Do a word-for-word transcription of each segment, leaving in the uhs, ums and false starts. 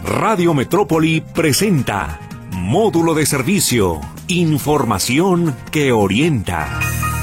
Radio Metrópoli presenta Módulo de Servicio, información que orienta.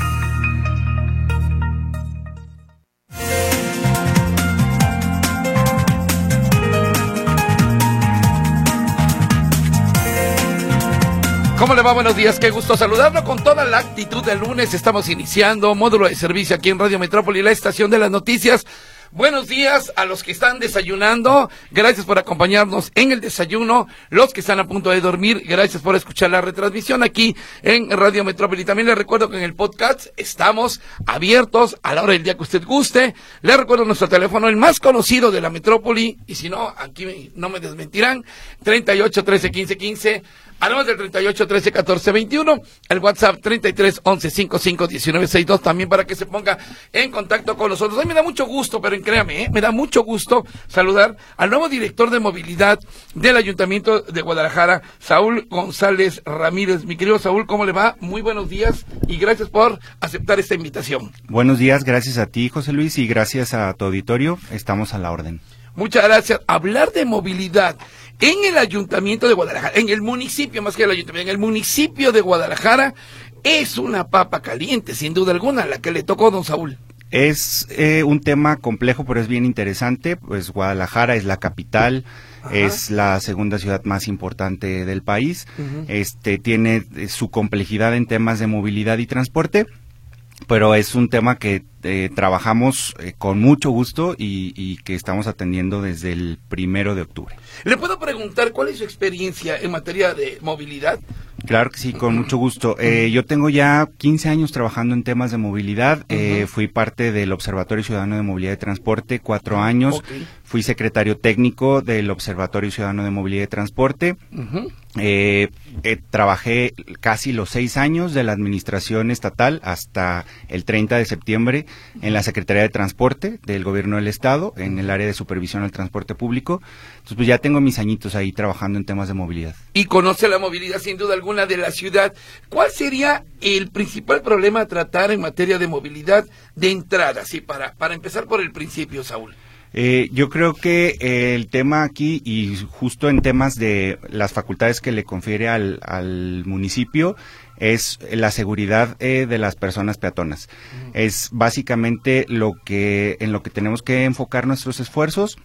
¿Cómo le va? Buenos días, qué gusto saludarlo con toda la actitud del lunes. Estamos iniciando Módulo de Servicio aquí en Radio Metrópoli, la estación de las noticias. Buenos días a los que están desayunando, gracias por acompañarnos en el desayuno. Los que están a punto de dormir, gracias por escuchar la retransmisión aquí en Radio Metrópoli. También les recuerdo que en el podcast estamos abiertos a la hora del día que usted guste. Les recuerdo nuestro teléfono, el más conocido de la Metrópoli, y si no, aquí no me desmentirán, treinta y ocho, trece, quince, quince. Además del treinta y ocho, trece, catorce, veintiuno, el WhatsApp treinta y tres, once, cincuenta y cinco, diecinueve, sesenta y dos, también para que se ponga en contacto con nosotros. A mí me da mucho gusto, pero créame, ¿eh? me da mucho gusto saludar al nuevo director de movilidad del Ayuntamiento de Guadalajara, Saúl González Ramírez. Mi querido Saúl, ¿cómo le va? Muy buenos días y gracias por aceptar esta invitación. Buenos días, gracias a ti, José Luis, y gracias a tu auditorio. Estamos a la orden. Muchas gracias. Hablar de movilidad en el Ayuntamiento de Guadalajara, en el municipio, más que el Ayuntamiento, en el municipio de Guadalajara, es una papa caliente, sin duda alguna, la que le tocó a don Saúl. Es eh, un tema complejo, pero es bien interesante. Pues Guadalajara es la capital, ajá, es la segunda ciudad más importante del país. Uh-huh. Este tiene eh, su complejidad en temas de movilidad y transporte, pero es un tema que eh, trabajamos eh, con mucho gusto y, y que estamos atendiendo desde el primero de octubre. ¿Le puedo preguntar cuál es su experiencia en materia de movilidad? Claro que sí, con mucho gusto. Eh, yo tengo ya quince años trabajando en temas de movilidad. Uh-huh. Eh, fui parte del Observatorio Ciudadano de Movilidad y Transporte cuatro años. Okay. Fui secretario técnico del Observatorio Ciudadano de Movilidad y Transporte. Uh-huh. Eh, eh, trabajé casi los seis años de la administración estatal hasta el treinta de septiembre en la Secretaría de Transporte del Gobierno del Estado, en el área de supervisión al transporte público. Entonces, pues ya tengo mis añitos ahí trabajando en temas de movilidad. Y conoce la movilidad sin duda alguna de la ciudad. ¿Cuál sería el principal problema a tratar en materia de movilidad de entrada? Sí, para, para empezar por el principio, Saúl. Eh, yo creo que eh, el tema aquí, y justo en temas de las facultades que le confiere al, al municipio, es la seguridad eh, de las personas peatonas. Uh-huh. Es básicamente lo que en lo que tenemos que enfocar nuestros esfuerzos.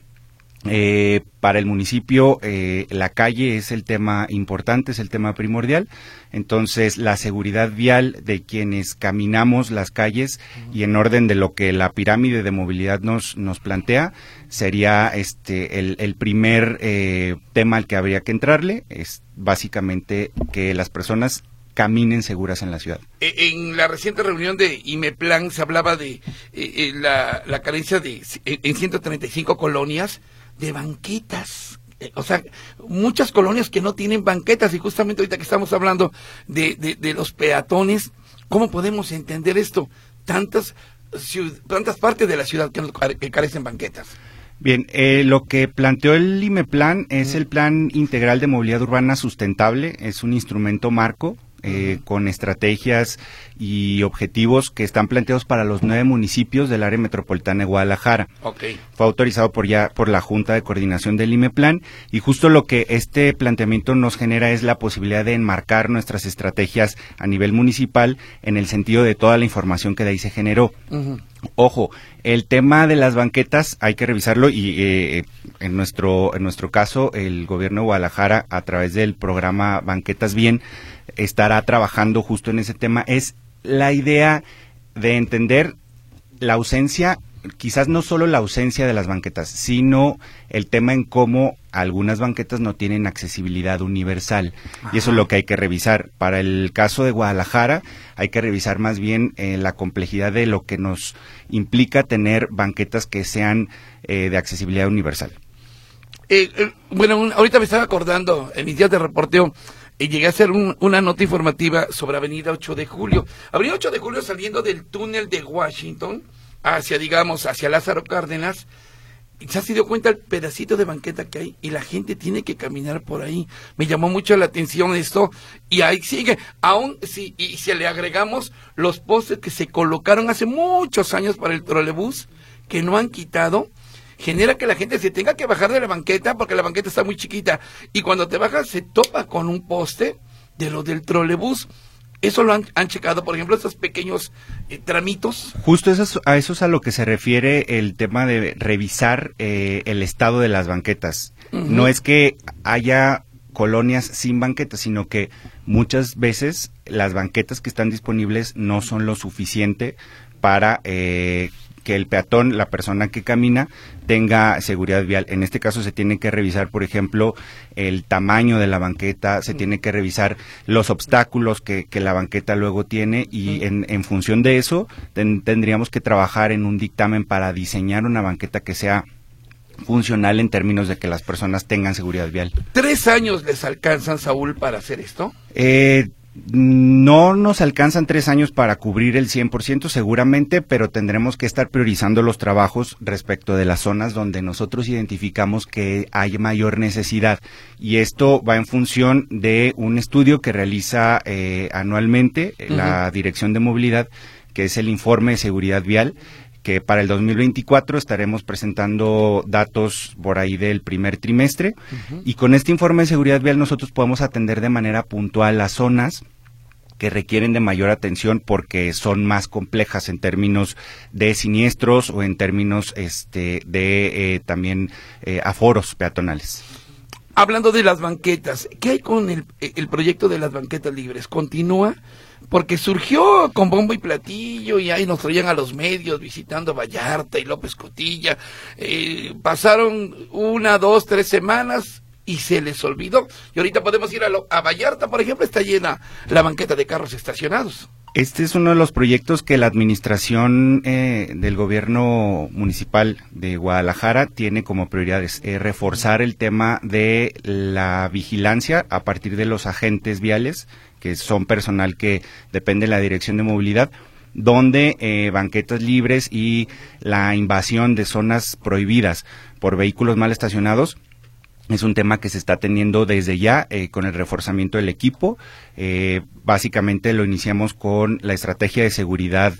Eh, para el municipio eh, la calle es el tema importante, es el tema primordial. Entonces la seguridad vial de quienes caminamos las calles, uh-huh, y en orden de lo que la pirámide de movilidad nos nos plantea, sería este el, el primer eh, tema al que habría que entrarle. Es básicamente que las personas caminen seguras en la ciudad. En la reciente reunión de IMEPLAN se hablaba de eh, la, la carencia de en ciento treinta y cinco colonias de banquetas, eh, o sea, muchas colonias que no tienen banquetas, y justamente ahorita que estamos hablando de, de, de los peatones, ¿cómo podemos entender esto? Tantas, ciud- tantas partes de la ciudad que, nos, que carecen banquetas. Bien, eh, lo que planteó el IMEPLAN es el Plan Integral de Movilidad Urbana Sustentable, es un instrumento marco eh, uh-huh, con estrategias y objetivos que están planteados para los nueve municipios del área metropolitana de Guadalajara. Okay. Fue autorizado por ya por la Junta de Coordinación del IMEPLAN, y justo lo que este planteamiento nos genera es la posibilidad de enmarcar nuestras estrategias a nivel municipal en el sentido de toda la información que de ahí se generó. Uh-huh. Ojo, el tema de las banquetas hay que revisarlo, y eh, en nuestro en nuestro caso el gobierno de Guadalajara, a través del programa Banquetas Bien, estará trabajando justo en ese tema. Es la idea de entender la ausencia, quizás no solo la ausencia de las banquetas, sino el tema en cómo algunas banquetas no tienen accesibilidad universal. Ajá. Y eso es lo que hay que revisar. Para el caso de Guadalajara, hay que revisar más bien eh, la complejidad de lo que nos implica tener banquetas que sean eh, de accesibilidad universal. Eh, eh, bueno, un, ahorita me estaba acordando, en mis días de reporteo, y llegué a hacer un, una nota informativa sobre Avenida ocho de julio. Avenida ocho de julio, saliendo del túnel de Washington hacia, digamos, hacia Lázaro Cárdenas, se ha sido cuenta el pedacito de banqueta que hay y la gente tiene que caminar por ahí. Me llamó mucho la atención esto, y ahí sigue. Aún si, y si le agregamos los postes que se colocaron hace muchos años para el trolebús, que no han quitado, genera que la gente se tenga que bajar de la banqueta porque la banqueta está muy chiquita. Y cuando te bajas se topa con un poste de lo del trolebús. ¿Eso lo han, han checado, por ejemplo, esos pequeños eh, tramitos? Justo eso es, a eso es a lo que se refiere el tema de revisar eh, el estado de las banquetas. Uh-huh. No es que haya colonias sin banquetas, sino que muchas veces las banquetas que están disponibles no son lo suficiente para eh, que el peatón, la persona que camina, tenga seguridad vial. En este caso se tiene que revisar, por ejemplo, el tamaño de la banqueta, se tiene que revisar los obstáculos que, que la banqueta luego tiene y en, en función de eso ten, tendríamos que trabajar en un dictamen para diseñar una banqueta que sea funcional en términos de que las personas tengan seguridad vial. ¿Tres años les alcanzan, Saúl, para hacer esto? Eh... No nos alcanzan tres años para cubrir el cien por ciento seguramente, pero tendremos que estar priorizando los trabajos respecto de las zonas donde nosotros identificamos que hay mayor necesidad. Y esto va en función de un estudio que realiza eh, anualmente uh-huh. la Dirección de Movilidad, que es el informe de seguridad vial, que para el dos mil veinticuatro estaremos presentando datos por ahí del primer trimestre, uh-huh. y con este informe de seguridad vial nosotros podemos atender de manera puntual las zonas que requieren de mayor atención porque son más complejas en términos de siniestros o en términos este de eh, también eh, aforos peatonales. Hablando de las banquetas, ¿qué hay con el, el proyecto de las banquetas libres? ¿Continúa? Porque surgió con bombo y platillo y ahí nos traían a los medios visitando Vallarta y López Cotilla. Eh, pasaron una, dos, tres semanas y se les olvidó. Y ahorita podemos ir a, lo, a Vallarta, por ejemplo, está llena la banqueta de carros estacionados. Este es uno de los proyectos que la administración eh, del gobierno municipal de Guadalajara tiene como prioridades, eh, reforzar el tema de la vigilancia a partir de los agentes viales, que son personal que depende de la Dirección de Movilidad, donde eh, banquetas libres y la invasión de zonas prohibidas por vehículos mal estacionados es un tema que se está teniendo desde ya eh, con el reforzamiento del equipo. Eh, básicamente lo iniciamos con la estrategia de seguridad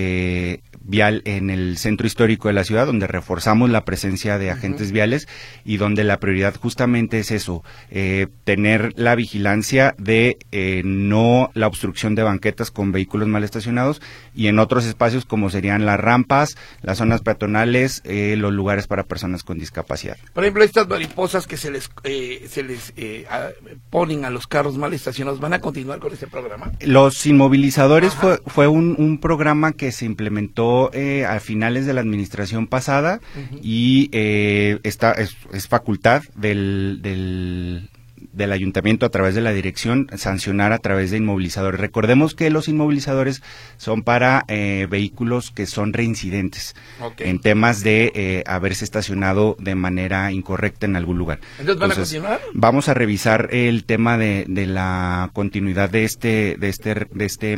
eh, vial en el centro histórico de la ciudad, donde reforzamos la presencia de agentes uh-huh. viales y donde la prioridad justamente es eso, eh, tener la vigilancia de eh, no la obstrucción de banquetas con vehículos mal estacionados y en otros espacios como serían las rampas, las zonas peatonales, eh, los lugares para personas con discapacidad. Por ejemplo, estas mariposas que se les eh, se les eh, a, ponen a los carros mal estacionados, ¿van a continuar con este programa? Los inmovilizadores Ajá. fue fue un, un programa que se implementó eh, a finales de la administración pasada uh-huh. y eh, está es, es facultad del, del del ayuntamiento a través de la dirección sancionar a través de inmovilizadores. Recordemos que los inmovilizadores son para eh, vehículos que son reincidentes okay. en temas de eh, haberse estacionado de manera incorrecta en algún lugar. ¿Entonces van Entonces, a continuar? Vamos a revisar el tema de, de la continuidad de este de este de este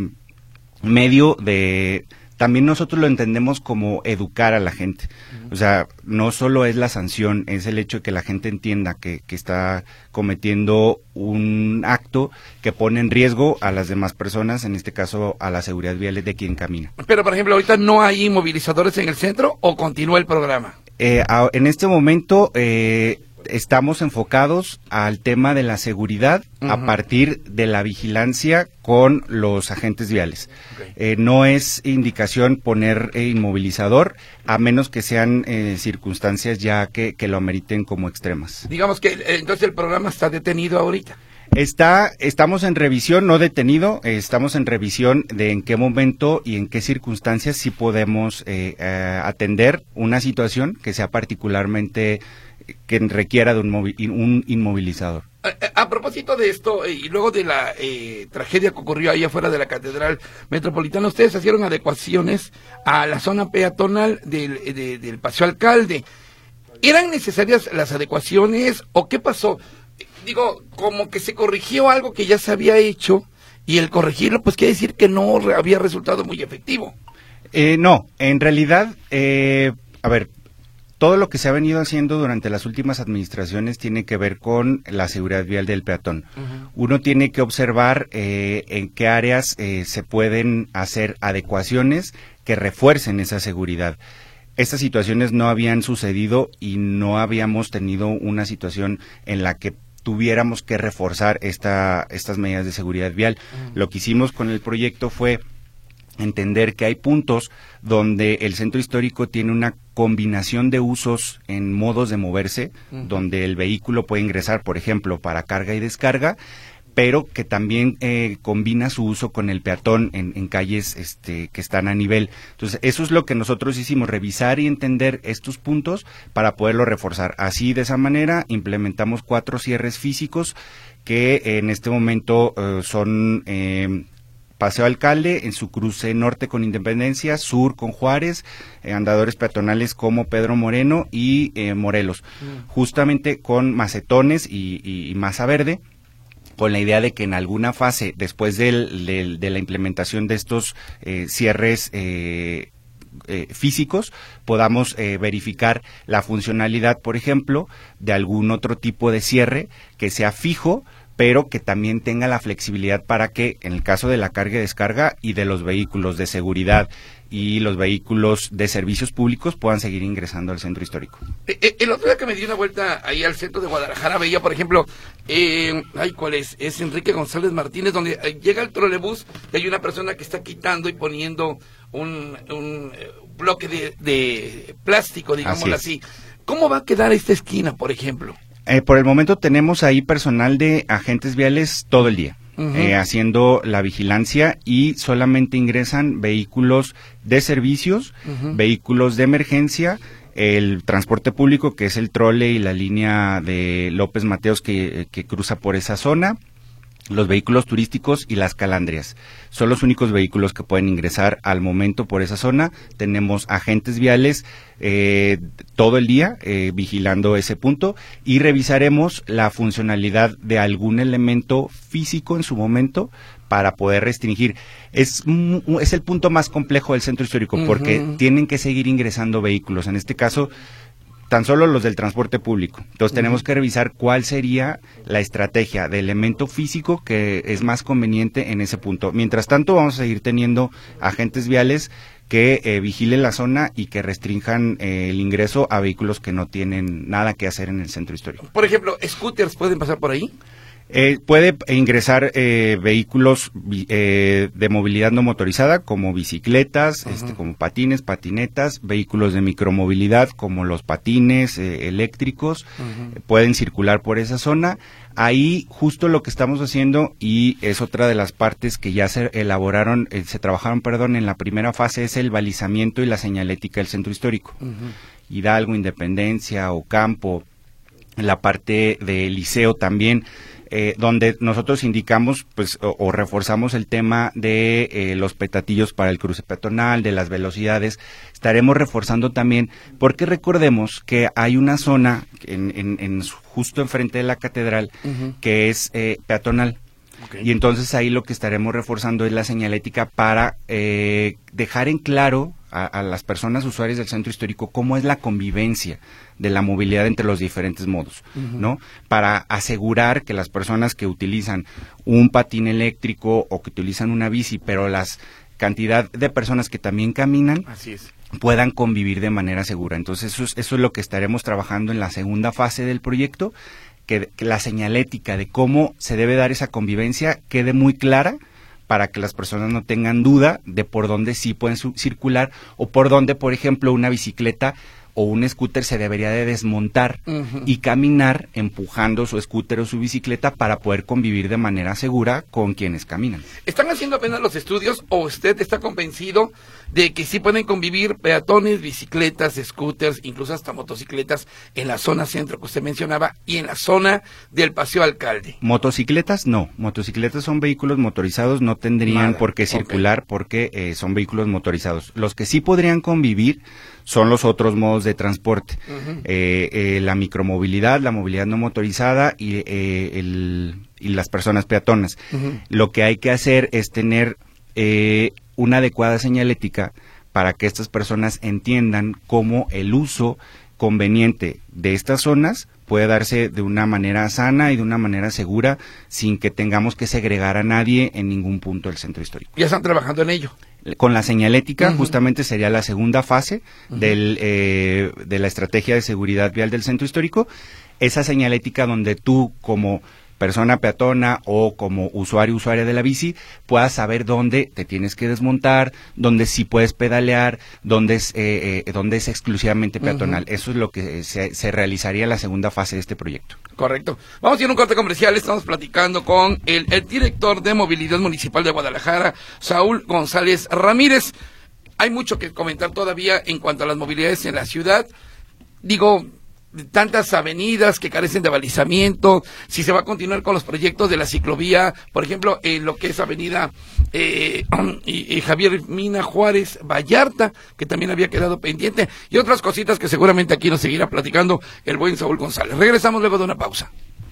medio de. También nosotros lo entendemos como educar a la gente. O sea, no solo es la sanción, es el hecho de que la gente entienda que, que está cometiendo un acto que pone en riesgo a las demás personas, en este caso a la seguridad vial de quien camina. Pero, por ejemplo, ¿ahorita no hay inmovilizadores en el centro o continúa el programa? Eh, a, en este momento eh, estamos enfocados al tema de la seguridad uh-huh. a partir de la vigilancia con los agentes viales. Okay. Eh, no es indicación poner eh, inmovilizador a menos que sean eh, circunstancias ya que, que lo ameriten como extremas. Digamos que eh, entonces el programa está detenido ahorita. Está, estamos en revisión, no detenido, eh, estamos en revisión de en qué momento y en qué circunstancias sí podemos eh, eh, atender una situación que sea particularmente que requiera de un, movi- un inmovilizador. A, a propósito de esto, eh, y luego de la eh, tragedia que ocurrió ahí afuera de la Catedral Metropolitana, ustedes hicieron adecuaciones a la zona peatonal del, de, del Paseo Alcalde. ¿Eran necesarias las adecuaciones o qué pasó? Digo, como que se corrigió algo que ya se había hecho y el corregirlo, pues quiere decir que no había resultado muy efectivo. Eh, no, en realidad, eh, a ver, todo lo que se ha venido haciendo durante las últimas administraciones tiene que ver con la seguridad vial del peatón. Uh-huh. Uno tiene que observar eh, en qué áreas eh, se pueden hacer adecuaciones que refuercen esa seguridad. estas situaciones no habían sucedido y no habíamos tenido una situación en la que tuviéramos que reforzar esta, estas medidas de seguridad vial. Uh-huh. Lo que hicimos con el proyecto fue entender que hay puntos donde el centro histórico tiene una combinación de usos en modos de moverse, uh-huh. donde el vehículo puede ingresar, por ejemplo, para carga y descarga, pero que también eh, combina su uso con el peatón en, en calles este, que están a nivel. Entonces, eso es lo que nosotros hicimos, revisar y entender estos puntos para poderlo reforzar. Así, de esa manera, implementamos cuatro cierres físicos que eh, en este momento eh, son eh, Paseo Alcalde, en su cruce norte con Independencia, sur con Juárez, eh, andadores peatonales como Pedro Moreno y eh, Morelos, mm. justamente con macetones y, y, y masa verde, con la idea de que en alguna fase, después del, del, de la implementación de estos eh, cierres eh, eh, físicos, podamos eh, verificar la funcionalidad, por ejemplo, de algún otro tipo de cierre que sea fijo, pero que también tenga la flexibilidad para que, en el caso de la carga y descarga y de los vehículos de seguridad y los vehículos de servicios públicos, puedan seguir ingresando al centro histórico. Eh, el otro día que me di una vuelta ahí al centro de Guadalajara, veía, por ejemplo, eh, ay, ¿cuál es? Es Enrique González Martínez, donde eh, llega el trolebús y hay una persona que está quitando y poniendo un, un eh, bloque de, de plástico, digámoslo así. así. ¿Cómo va a quedar esta esquina, por ejemplo? Eh, por el momento tenemos ahí personal de agentes viales todo el día. Uh-huh. eh, haciendo la vigilancia, y solamente ingresan vehículos de servicios, uh-huh. vehículos de emergencia, el transporte público, que es el trole y la línea de López Mateos que, que cruza por esa zona, los vehículos turísticos y las calandrias. Son los únicos vehículos que pueden ingresar al momento por esa zona. Tenemos agentes viales eh, todo el día eh, vigilando ese punto, y revisaremos la funcionalidad de algún elemento físico en su momento para poder restringir. Es, es el punto más complejo del centro histórico, uh-huh. porque tienen que seguir ingresando vehículos. En este caso, tan solo los del transporte público. Entonces, uh-huh. tenemos que revisar cuál sería la estrategia de elemento físico que es más conveniente en ese punto. Mientras tanto, vamos a seguir teniendo agentes viales que eh, vigilen la zona y que restrinjan eh, el ingreso a vehículos que no tienen nada que hacer en el centro histórico. Por ejemplo, ¿scooters pueden pasar por ahí? Eh, puede ingresar eh, vehículos eh, de movilidad no motorizada, como bicicletas, uh-huh. este, como patines, patinetas, vehículos de micromovilidad como los patines eh, eléctricos, uh-huh. eh, pueden circular por esa zona. Ahí justo lo que estamos haciendo, y es otra de las partes que ya se elaboraron, eh, se trabajaron, perdón, en la primera fase, es el balizamiento y la señalética del centro histórico. Uh-huh. Hidalgo, Independencia, Ocampo, la parte del Liceo también, Eh, donde nosotros indicamos pues o, o reforzamos el tema de eh, los petatillos para el cruce peatonal, de las velocidades. Estaremos reforzando también, porque recordemos que hay una zona en, en, en justo enfrente de la catedral, uh-huh. que es eh, peatonal. Okay. Y entonces ahí lo que estaremos reforzando es la señalética para eh, dejar en claro a, a las personas usuarias del centro histórico cómo es la convivencia de la movilidad entre los diferentes modos, uh-huh. ¿no? Para asegurar que las personas que utilizan un patín eléctrico o que utilizan una bici, pero las cantidad de personas que también caminan, así es, puedan convivir de manera segura. Entonces eso es, eso es lo que estaremos trabajando en la segunda fase del proyecto, que, que la señalética de cómo se debe dar esa convivencia quede muy clara, para que las personas no tengan duda de por dónde sí pueden su- circular o por dónde, por ejemplo, una bicicleta o un scooter se debería de desmontar uh-huh. y caminar empujando su scooter o su bicicleta para poder convivir de manera segura con quienes caminan. ¿Están haciendo apenas los estudios o usted está convencido de que sí pueden convivir peatones, bicicletas, scooters, incluso hasta motocicletas en la zona centro que usted mencionaba y en la zona del Paseo Alcalde? Motocicletas no, motocicletas son vehículos motorizados, no tendrían Nada. por qué circular okay. porque eh, son vehículos motorizados. Los que sí podrían convivir son los otros modos de transporte, uh-huh. eh, eh, la micromovilidad, la movilidad no motorizada y, eh, el, y las personas peatonas. Uh-huh. Lo que hay que hacer es tener eh, una adecuada señalética para que estas personas entiendan cómo el uso conveniente de estas zonas puede darse de una manera sana y de una manera segura, sin que tengamos que segregar a nadie en ningún punto del centro histórico. ¿Ya están trabajando en ello? Con la señalética, uh-huh. justamente sería la segunda fase uh-huh. del, eh, de la estrategia de seguridad vial del centro histórico. Esa señalética donde tú, como persona peatona o como usuario usuaria de la bici, puedas saber dónde te tienes que desmontar, dónde sí puedes pedalear, dónde es, eh, eh, dónde es exclusivamente peatonal. Uh-huh. Eso es lo que se, se realizaría en la segunda fase de este proyecto. Correcto. Vamos a ir a un corte comercial. Estamos platicando con el, el director de Movilidad Municipal de Guadalajara, Saúl González Ramírez. Hay mucho que comentar todavía en cuanto a las movilidades en la ciudad. Digo, tantas avenidas que carecen de balizamiento, si se va a continuar con los proyectos de la ciclovía, por ejemplo, en lo que es avenida eh, y, y Javier Mina Juárez Vallarta, que también había quedado pendiente, y otras cositas que seguramente aquí nos seguirá platicando el buen Saúl González. Regresamos luego de una pausa.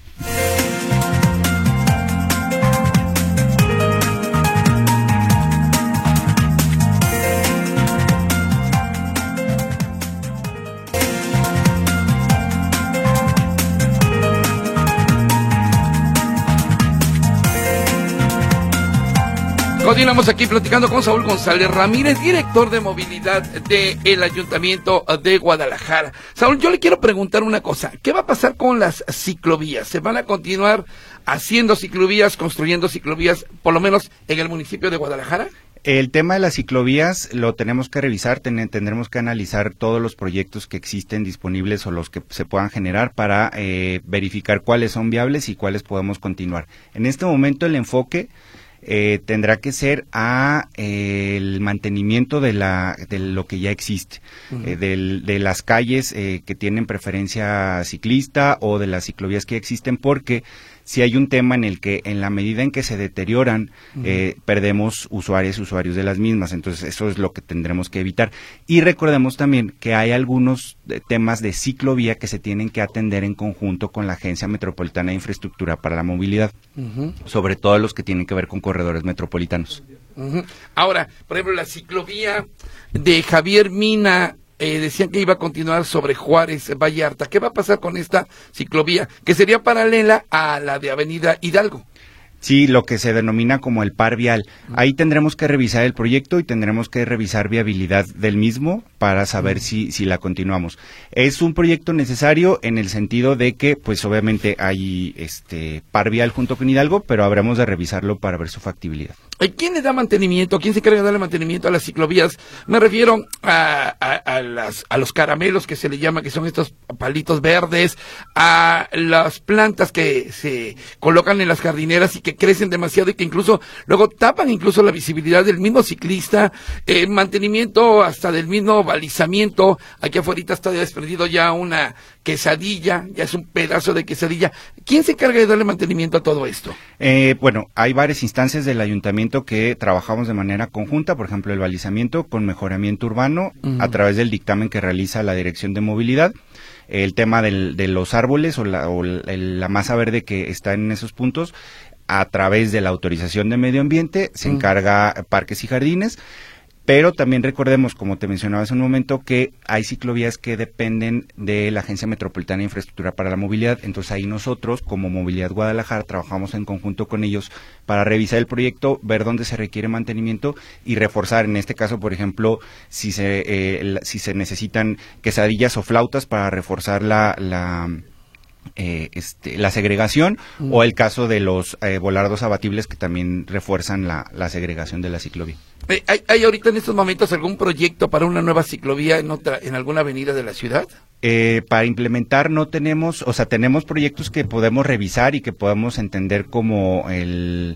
Continuamos aquí platicando con Saúl González Ramírez, director de movilidad del Ayuntamiento de Guadalajara. Saúl, yo le quiero preguntar una cosa. ¿Qué va a pasar con las ciclovías? ¿Se van a continuar haciendo ciclovías, construyendo ciclovías, por lo menos en el municipio de Guadalajara? El tema de las ciclovías lo tenemos que revisar, ten, tendremos que analizar todos los proyectos que existen disponibles o los que se puedan generar para eh, verificar cuáles son viables y cuáles podemos continuar. En este momento el enfoque Eh, tendrá que ser a eh, el mantenimiento de la de lo que ya existe, uh-huh. eh, del, de las calles eh, que tienen preferencia ciclista o de las ciclovías que existen, porque si hay un tema en el que en la medida en que se deterioran uh-huh. eh, perdemos usuarios usuarios de las mismas, entonces eso es lo que tendremos que evitar. Y recordemos también que hay algunos temas de ciclovía que se tienen que atender en conjunto con la Agencia Metropolitana de Infraestructura para la Movilidad, uh-huh. sobre todo los que tienen que ver con corredores metropolitanos. Uh-huh. Ahora, por ejemplo, la ciclovía de Javier Mina, eh, decían que iba a continuar sobre Juárez Vallarta. ¿Qué va a pasar con esta ciclovía, que sería paralela a la de Avenida Hidalgo? Sí, lo que se denomina como el par vial. Ahí tendremos que revisar el proyecto y tendremos que revisar viabilidad del mismo para saber uh-huh. si, si la continuamos. Es un proyecto necesario en el sentido de que, pues obviamente hay este par vial junto con Hidalgo, pero habremos de revisarlo para ver su factibilidad. ¿Quién le da mantenimiento? ¿Quién se encarga de darle mantenimiento a las ciclovías? Me refiero a, a, a, las, a los caramelos que se le llama, que son estos palitos verdes, a las plantas que se colocan en las jardineras y que crecen demasiado y que incluso luego tapan incluso la visibilidad del mismo ciclista, eh, mantenimiento hasta del mismo balizamiento. Aquí afuera está desprendido ya una quesadilla, ya es un pedazo de quesadilla. ¿Quién se encarga de darle mantenimiento a todo esto? Eh, bueno, hay varias instancias del ayuntamiento que trabajamos de manera conjunta, por ejemplo, el balizamiento con mejoramiento urbano uh-huh. a través del dictamen que realiza la Dirección de Movilidad, el tema del, de los árboles o, la, o la, la masa verde que está en esos puntos, a través de la autorización de medio ambiente, se uh-huh. encarga parques y jardines. Pero también recordemos, como te mencionaba hace un momento, que hay ciclovías que dependen de la Agencia Metropolitana de Infraestructura para la Movilidad. Entonces ahí nosotros, como Movilidad Guadalajara, trabajamos en conjunto con ellos para revisar el proyecto, ver dónde se requiere mantenimiento y reforzar. En este caso, por ejemplo, si se eh, si se necesitan quesadillas o flautas para reforzar la... la Eh, este, la segregación mm. o el caso de los eh, volardos abatibles que también refuerzan la, la segregación de la ciclovía. ¿Hay, ¿Hay ahorita en estos momentos algún proyecto para una nueva ciclovía en otra, en alguna avenida de la ciudad? Eh, para implementar no tenemos, o sea, tenemos proyectos que podemos revisar y que podemos entender como el...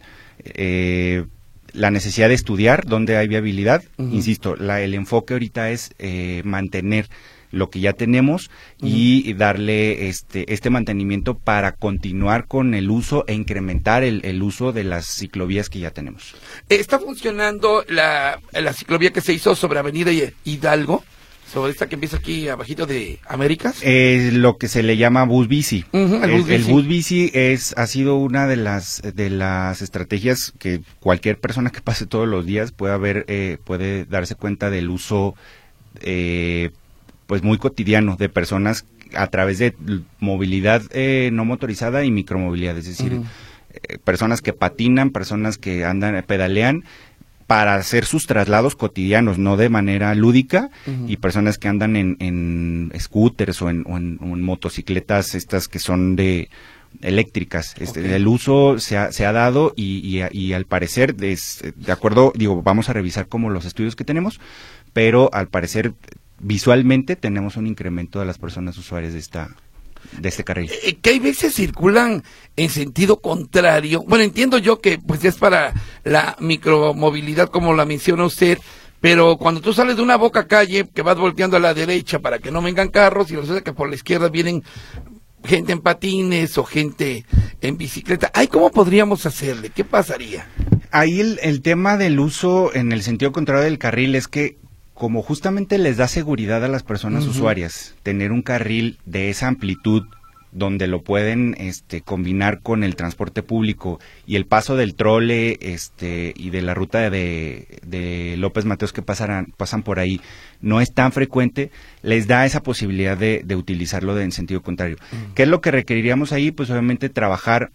Eh, la necesidad de estudiar dónde hay viabilidad. Uh-huh. Insisto, la, el enfoque ahorita es eh, mantener lo que ya tenemos uh-huh. y darle este este mantenimiento para continuar con el uso e incrementar el, el uso de las ciclovías que ya tenemos. ¿Está funcionando la, la ciclovía que se hizo sobre Avenida Hidalgo? Sobre esta que empieza aquí abajito de Américas. Eh, lo que se le llama bus bici. Uh-huh, el, bus bici. el bus bici es ha sido una de las de las estrategias que cualquier persona que pase todos los días puede ver eh, puede darse cuenta del uso eh, pues muy cotidiano de personas a través de movilidad eh, no motorizada y micromovilidad, es decir, uh-huh. eh, personas que patinan, personas que andan pedalean para hacer sus traslados cotidianos, no de manera lúdica, Uh-huh. y personas que andan en, en scooters o en, o en, o en motocicletas estas que son de eléctricas. Este, Okay. El uso se ha, se ha dado y, y, y al parecer, es, de acuerdo, digo, vamos a revisar como los estudios que tenemos, pero al parecer visualmente tenemos un incremento de las personas usuarias de esta de este carril. Eh, que hay veces circulan en sentido contrario. Bueno, entiendo yo que pues es para la micromovilidad como la menciona usted, pero cuando tú sales de una boca calle que vas volteando a la derecha para que no vengan carros y resulta que por la izquierda vienen gente en patines o gente en bicicleta, ay, ¿cómo podríamos hacerle? ¿Qué pasaría? Ahí el, el tema del uso en el sentido contrario del carril es que como justamente les da seguridad a las personas Uh-huh. usuarias tener un carril de esa amplitud donde lo pueden este combinar con el transporte público y el paso del trole este y de la ruta de, de López Mateos que pasarán, pasan por ahí no es tan frecuente, les da esa posibilidad de, de utilizarlo de, en sentido contrario. Uh-huh. ¿Qué es lo que requeriríamos ahí? Pues obviamente trabajar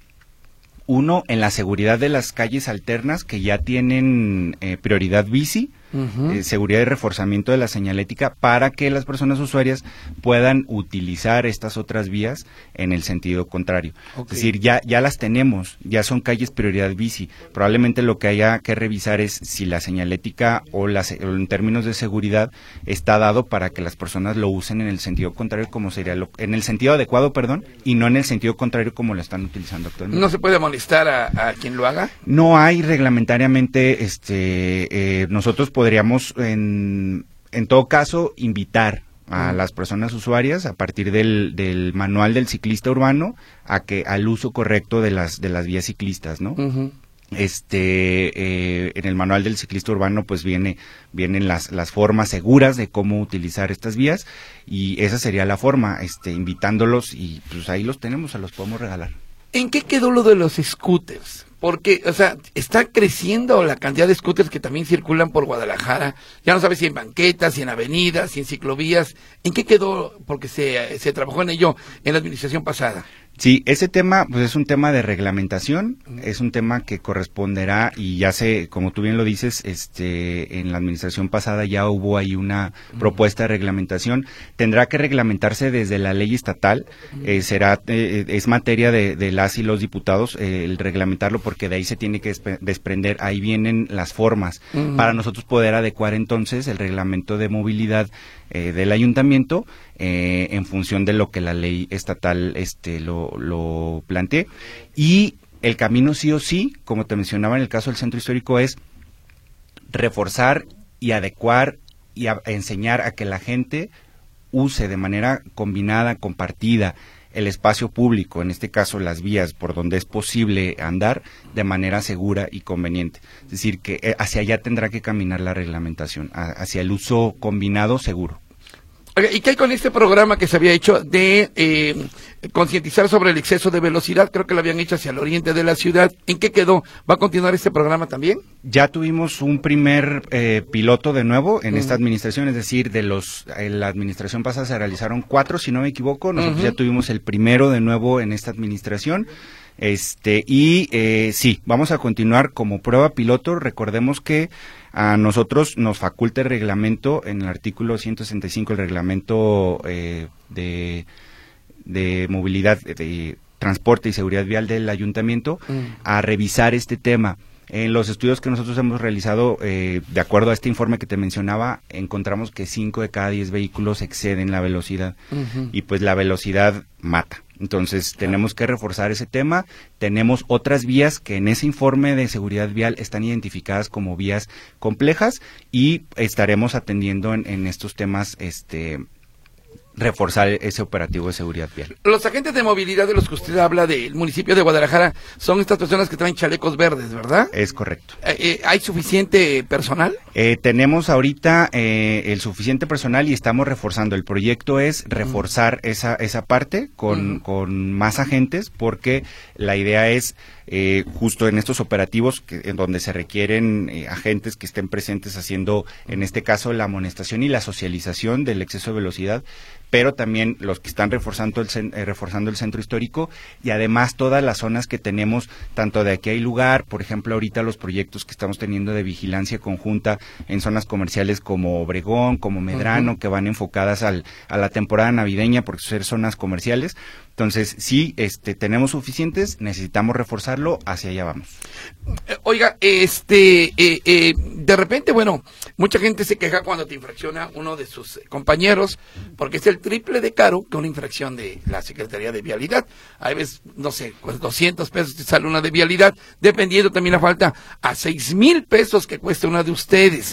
uno en la seguridad de las calles alternas que ya tienen eh, prioridad bici, uh-huh. eh, seguridad y reforzamiento de la señalética para que las personas usuarias puedan utilizar estas otras vías en el sentido contrario. Okay. Es decir, ya, ya las tenemos, ya son calles prioridad bici. Probablemente lo que haya que revisar es si la señalética o, la, o en términos de seguridad está dado para que las personas lo usen en el sentido contrario como sería lo, en el sentido adecuado, perdón, y no en el sentido contrario como lo están utilizando actualmente. ¿No se puede molestar a, a quien lo haga? No hay reglamentariamente, este, eh, nosotros podríamos, en, en todo caso, invitar a uh-huh. las personas usuarias a partir del, del manual del ciclista urbano a que al uso correcto de las de las vías ciclistas, ¿no? Uh-huh. Este, eh, en el manual del ciclista urbano pues viene vienen las las formas seguras de cómo utilizar estas vías y esa sería la forma, este, invitándolos y pues ahí los tenemos, se los podemos regalar. ¿En qué quedó lo de los scooters? Porque, o sea, está creciendo la cantidad de scooters que también circulan por Guadalajara. Ya no sabes si en banquetas, si en avenidas, si en ciclovías. ¿En qué quedó? Porque se, se trabajó en ello en la administración pasada. Sí, ese tema pues es un tema de reglamentación, es un tema que corresponderá y ya sé, como tú bien lo dices, este, en la administración pasada ya hubo ahí una propuesta de reglamentación, tendrá que reglamentarse desde la ley estatal, eh, será eh, es materia de, de las y los diputados eh, el reglamentarlo porque de ahí se tiene que desprender, ahí vienen las formas uh-huh. para nosotros poder adecuar entonces el reglamento de movilidad eh, del ayuntamiento eh, en función de lo que la ley estatal este lo lo planteé, y el camino sí o sí, como te mencionaba en el caso del centro histórico, es reforzar y adecuar y a, a enseñar a que la gente use de manera combinada, compartida, el espacio público, en este caso las vías por donde es posible andar de manera segura y conveniente. Es decir, que hacia allá tendrá que caminar la reglamentación, a, hacia el uso combinado seguro. ¿Y qué hay con este programa que se había hecho de eh, concientizar sobre el exceso de velocidad? Creo que lo habían hecho hacia el oriente de la ciudad. ¿En qué quedó? ¿Va a continuar este programa también? Ya tuvimos un primer eh, piloto de nuevo en uh-huh. esta administración, es decir, de los en la administración pasada se realizaron cuatro, si no me equivoco. Nosotros uh-huh. ya tuvimos el primero de nuevo en esta administración. Este y eh, sí, vamos a continuar como prueba piloto. Recordemos que a nosotros nos faculta el reglamento en el artículo ciento sesenta y cinco, el reglamento eh, de, de movilidad, de, de transporte y seguridad vial del ayuntamiento, mm. a revisar este tema. En los estudios que nosotros hemos realizado, eh, de acuerdo a este informe que te mencionaba, encontramos que cinco de cada diez vehículos exceden la velocidad, uh-huh. y pues la velocidad mata. Entonces tenemos que reforzar ese tema. Tenemos otras vías que en ese informe de seguridad vial están identificadas como vías complejas y estaremos atendiendo en, en estos temas este reforzar ese operativo de seguridad vial. Los agentes de movilidad de los que usted habla del municipio de Guadalajara son estas personas que traen chalecos verdes, ¿verdad? Es correcto. Eh, eh, ¿Hay suficiente personal? Eh, tenemos ahorita eh, el suficiente personal y estamos reforzando. El proyecto es reforzar uh-huh. esa esa parte con, uh-huh. con más agentes, porque la idea es eh, justo en estos operativos que, en donde se requieren eh, agentes que estén presentes haciendo, en este caso, la amonestación y la socialización del exceso de velocidad, pero también los que están reforzando el, eh, reforzando el centro histórico y además todas las zonas que tenemos, tanto de aquí hay lugar, por ejemplo, ahorita los proyectos que estamos teniendo de vigilancia conjunta en zonas comerciales como Obregón, como Medrano, uh-huh. que van enfocadas al, a la temporada navideña porque son zonas comerciales. Entonces, sí, este, tenemos suficientes, necesitamos reforzarlo, hacia allá vamos. Oiga, este, eh, eh, de repente, bueno, mucha gente se queja cuando te infracciona uno de sus compañeros, porque es el triple de caro que una infracción de la Secretaría de Vialidad. Hay veces, no sé, pues doscientos pesos te sale una de vialidad, dependiendo también la falta, a seis mil pesos que cuesta una de ustedes.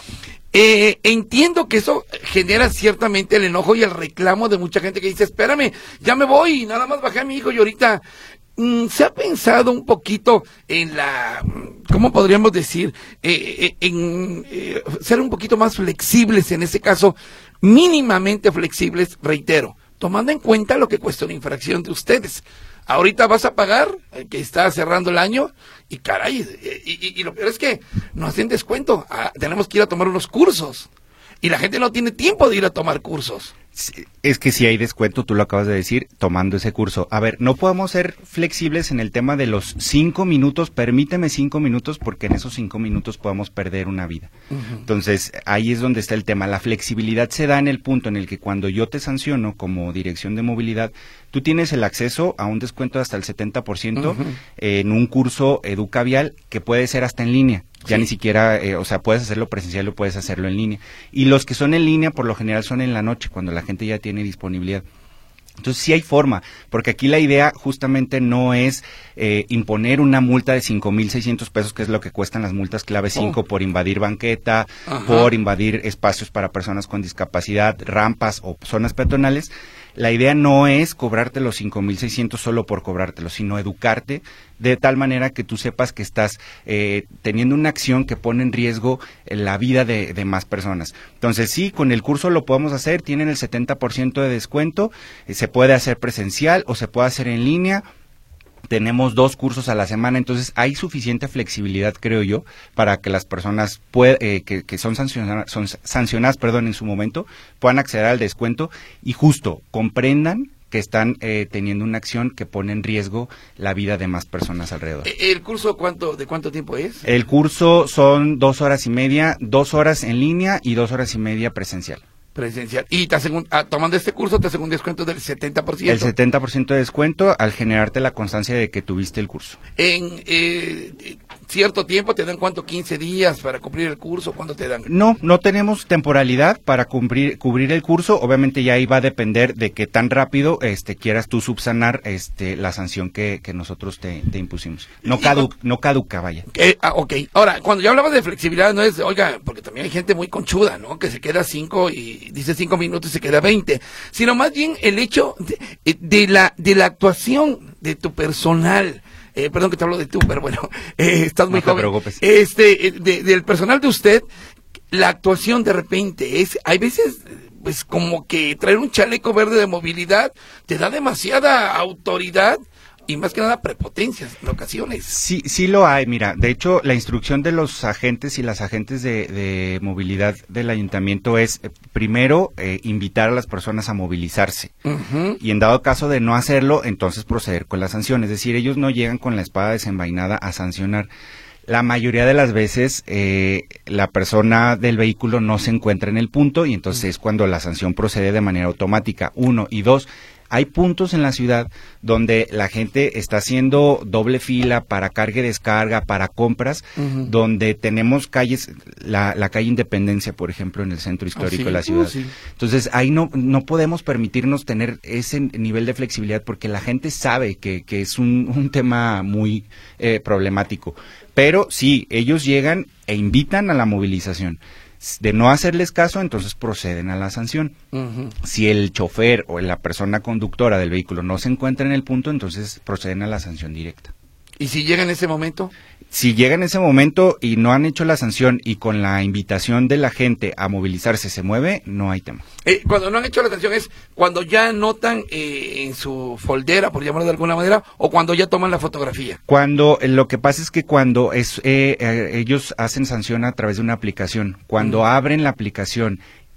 Eh, entiendo que eso genera ciertamente el enojo y el reclamo de mucha gente que dice, espérame, ya me voy, nada más bajé a mi hijo y ahorita mm, se ha pensado un poquito en la, ¿cómo podríamos decir? Eh, en eh, ser un poquito más flexibles en ese caso, mínimamente flexibles, reitero, tomando en cuenta lo que cuesta una infracción de ustedes. Ahorita vas a pagar, eh, que está cerrando el año, y caray, y, y, y lo peor es que no hacen descuento, ah, tenemos que ir a tomar unos cursos, y la gente no tiene tiempo de ir a tomar cursos. Es que si hay descuento, tú lo acabas de decir, tomando ese curso. A ver, no podemos ser flexibles en el tema de los cinco minutos, permíteme cinco minutos, porque en esos cinco minutos podemos perder una vida. Uh-huh. Entonces, ahí es donde está el tema. La flexibilidad se da en el punto en el que cuando yo te sanciono como dirección de movilidad, tú tienes el acceso a un descuento hasta el setenta por ciento uh-huh. en un curso Educa Vial que puede ser hasta en línea. Ya sí. Ni siquiera, eh, o sea, puedes hacerlo presencial o puedes hacerlo en línea. Y los que son en línea, por lo general, son en la noche, cuando la gente ya tiene disponibilidad. Entonces sí hay forma, porque aquí la idea justamente no es eh, imponer una multa de cinco mil seiscientos pesos, que es lo que cuestan las multas clave cinco oh. por invadir banqueta, Ajá. por invadir espacios para personas con discapacidad, rampas o zonas peatonales. La idea no es cobrarte los cinco mil seiscientos solo por cobrártelo, sino educarte de tal manera que tú sepas que estás eh, teniendo una acción que pone en riesgo la vida de, de más personas. Entonces sí, con el curso lo podemos hacer, tienen el setenta por ciento de descuento, eh, se puede hacer presencial o se puede hacer en línea. Tenemos dos cursos a la semana, entonces hay suficiente flexibilidad, creo yo, para que las personas pued, eh, que, que son sancionadas, son sancionadas, perdón, en su momento, puedan acceder al descuento y justo comprendan que están eh, teniendo una acción que pone en riesgo la vida de más personas alrededor. ¿El curso cuánto de cuánto tiempo es? El curso son dos horas y media, dos horas en línea y dos horas y media presencial. Presencial. Y te hacen un, ah, tomando este curso te hacen un descuento del setenta por ciento. El setenta por ciento de descuento al generarte la constancia de que tuviste el curso. En eh, cierto tiempo te dan cuánto, quince días para cumplir el curso, ¿cuándo te dan? No, no tenemos temporalidad para cumplir, cubrir el curso, obviamente ya ahí va a depender de qué tan rápido este quieras tú subsanar este la sanción que, que nosotros te, te impusimos. No caduca, no caduca, vaya. Eh, ah, ok. Ahora, cuando ya hablabas de flexibilidad, no es, oiga, porque también hay gente muy conchuda, ¿no? Que se queda cinco y dice cinco minutos y se queda veinte, sino más bien el hecho de, de la de la actuación de tu personal. Eh, perdón que te hablo de tú, pero bueno, eh, estás muy no joven. te preocupes. Este, de, del personal de usted, la actuación de repente es, hay veces, pues como que traer un chaleco verde de movilidad te da demasiada autoridad. Y más que nada prepotencias en ocasiones. Sí, sí lo hay, mira, de hecho la instrucción de los agentes y las agentes de, de movilidad del ayuntamiento es eh, primero eh, invitar a las personas a movilizarse uh-huh. y en dado caso de no hacerlo, entonces proceder con la sanción, es decir, ellos no llegan con la espada desenvainada a sancionar. La mayoría de las veces eh, la persona del vehículo no se encuentra en el punto y entonces uh-huh. es cuando la sanción procede de manera automática, uno, y dos, hay puntos en la ciudad donde la gente está haciendo doble fila para carga y descarga, para compras, uh-huh. donde tenemos calles, la, la calle Independencia, por ejemplo, en el centro histórico oh, sí, de la ciudad. Uh, sí. Entonces, ahí no no podemos permitirnos tener ese nivel de flexibilidad porque la gente sabe que, que es un, un tema muy eh, problemático. Pero sí, ellos llegan e invitan a la movilización. De no hacerles caso, entonces proceden a la sanción. Uh-huh. Si el chofer o la persona conductora del vehículo no se encuentra en el punto, entonces proceden a la sanción directa. ¿Y si llega en ese momento? Si llega en ese momento y no han hecho la sanción y con la invitación de la gente a movilizarse se mueve, no hay tema. Eh, cuando no han hecho la sanción es cuando ya anotan eh, en su foldera, por llamarlo de alguna manera, o cuando ya toman la fotografía. Cuando, eh, lo que pasa es que cuando es eh, eh, ellos hacen sanción a través de una aplicación, cuando uh-huh. abren la aplicación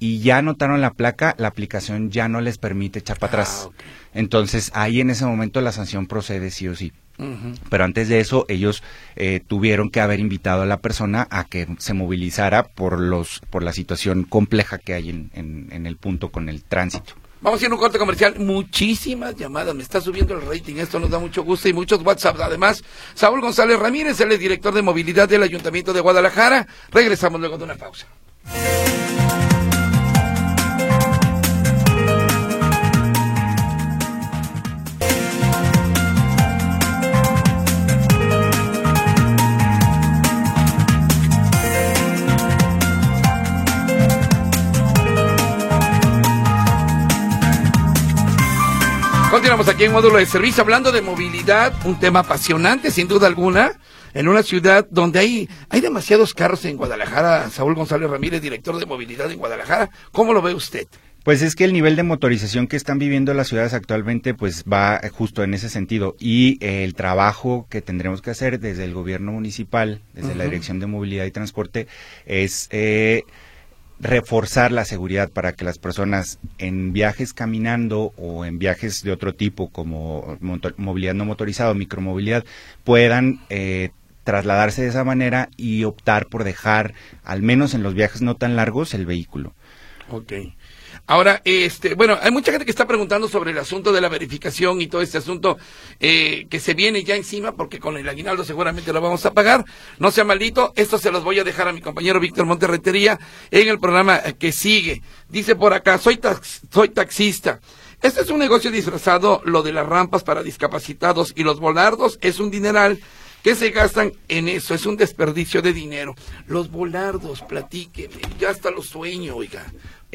y ya anotaron la placa, la aplicación ya no les permite echar para atrás. Ah, okay. Entonces, ahí en ese momento la sanción procede sí o sí. Uh-huh. Pero antes de eso, ellos eh, tuvieron que haber invitado a la persona a que se movilizara por los por la situación compleja que hay en, en, en el punto con el tránsito. Vamos a ir a un corte comercial. Muchísimas llamadas. Me está subiendo el rating. Esto nos da mucho gusto y muchos WhatsApp. Además, Saúl González Ramírez, él es director de movilidad del Ayuntamiento de Guadalajara. Regresamos luego de una pausa. Continuamos aquí en Módulo de Servicio hablando de movilidad, un tema apasionante sin duda alguna, en una ciudad donde hay hay demasiados carros en Guadalajara. Saúl González Ramírez, director de movilidad en Guadalajara, ¿cómo lo ve usted? Pues es que el nivel de motorización que están viviendo las ciudades actualmente pues va justo en ese sentido y eh, el trabajo que tendremos que hacer desde el gobierno municipal, desde uh-huh. la Dirección de Movilidad y Transporte es eh, reforzar la seguridad para que las personas en viajes caminando o en viajes de otro tipo como motor, movilidad no motorizada o micromovilidad puedan eh, trasladarse de esa manera y optar por dejar, al menos en los viajes no tan largos, el vehículo. Ok. Ahora, este, bueno, hay mucha gente que está preguntando sobre el asunto de la verificación y todo este asunto eh, que se viene ya encima, porque con el aguinaldo seguramente lo vamos a pagar. No sea maldito, esto se los voy a dejar a mi compañero Víctor Monterretería en el programa que sigue. Dice por acá, soy, tax, soy taxista. Este es un negocio disfrazado, lo de las rampas para discapacitados y los volardos es un dineral que se gastan en eso, es un desperdicio de dinero. Los volardos, platíqueme, ya hasta los sueño, oiga.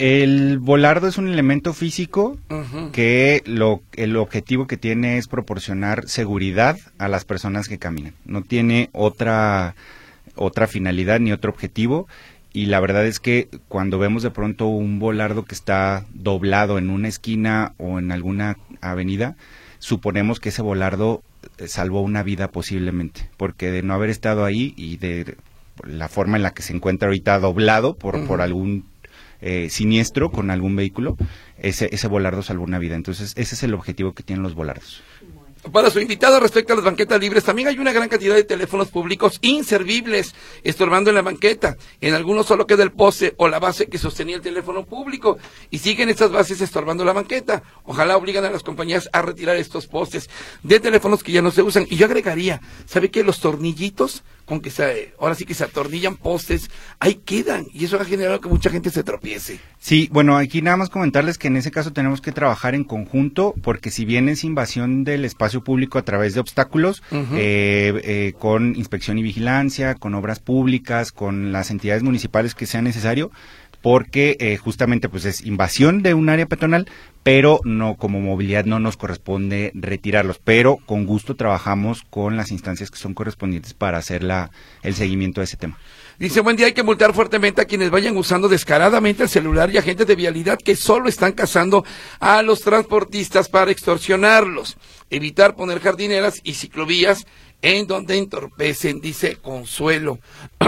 El volardo es un elemento físico uh-huh. que lo, el objetivo que tiene es proporcionar seguridad a las personas que caminan. No tiene otra, otra finalidad ni otro objetivo. Y la verdad es que cuando vemos de pronto un volardo que está doblado en una esquina o en alguna avenida, suponemos que ese volardo salvó una vida posiblemente, porque de no haber estado ahí y de la forma en la que se encuentra ahorita doblado por, uh-huh. por algún eh, siniestro con algún vehículo, ese, ese volardo salvó una vida. Entonces ese es el objetivo que tienen los volardos. Para su invitado respecto a las banquetas libres, también hay una gran cantidad de teléfonos públicos inservibles estorbando en la banqueta. En algunos solo queda el poste o la base que sostenía el teléfono público y siguen estas bases estorbando la banqueta. Ojalá obligan a las compañías a retirar estos postes de teléfonos que ya no se usan. Y yo agregaría, ¿sabe qué? Los tornillitos con que se, ahora sí que se atornillan postes, ahí quedan, y eso ha generado que mucha gente se tropiece. Sí, bueno, aquí nada más comentarles que en ese caso tenemos que trabajar en conjunto, porque si bien es invasión del espacio público a través de obstáculos, uh-huh. eh, eh, con inspección y vigilancia, con obras públicas, con las entidades municipales que sea necesario, porque eh, justamente pues es invasión de un área peatonal, pero no, como movilidad no nos corresponde retirarlos, pero con gusto trabajamos con las instancias que son correspondientes para hacer la, el seguimiento de ese tema. Dice, buen día, hay que multar fuertemente a quienes vayan usando descaradamente el celular y agentes de vialidad que solo están cazando a los transportistas para extorsionarlos. Evitar poner jardineras y ciclovías en donde entorpecen, dice Consuelo.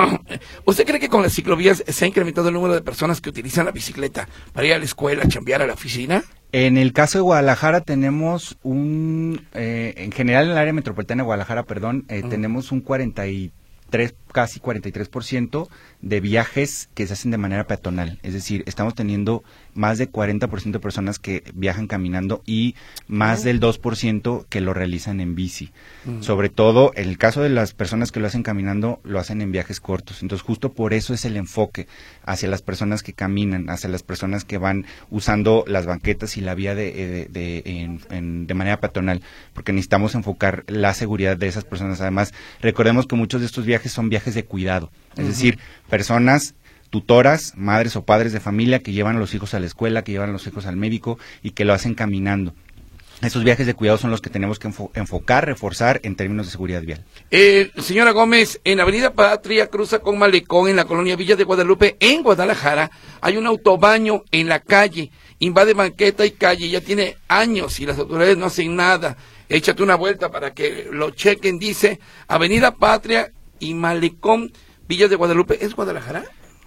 ¿Usted cree que con las ciclovías se ha incrementado el número de personas que utilizan la bicicleta para ir a la escuela, a chambear, a la oficina? En el caso de Guadalajara tenemos un, eh, en general en el área metropolitana de Guadalajara, perdón, eh, uh-huh. tenemos un cuarenta y tres, casi cuarenta y tres por ciento de viajes que se hacen de manera peatonal. Es decir, estamos teniendo más de cuarenta por ciento de personas que viajan caminando y más uh-huh. del dos por ciento que lo realizan en bici. Uh-huh. Sobre todo, en el caso de las personas que lo hacen caminando, lo hacen en viajes cortos. Entonces, justo por eso es el enfoque hacia las personas que caminan, hacia las personas que van usando las banquetas y la vía de, de, de, en, en, de manera peatonal, porque necesitamos enfocar la seguridad de esas personas. Además, recordemos que muchos de estos viajes son viajes de cuidado, es uh-huh. decir, personas tutoras, madres o padres de familia que llevan a los hijos a la escuela, que llevan a los hijos al médico y que lo hacen caminando. Esos viajes de cuidado son los que tenemos que enfo- enfocar, reforzar en términos de seguridad vial. Eh, señora Gómez, en Avenida Patria, cruza con Malecón, en la colonia Villa de Guadalupe, en Guadalajara, hay un autobaño en la calle, invade banqueta y calle, ya tiene años y las autoridades no hacen nada. Échate una vuelta para que lo chequen, dice Avenida Patria y Malecón, Villa de Guadalupe. ¿Es Guadalajara?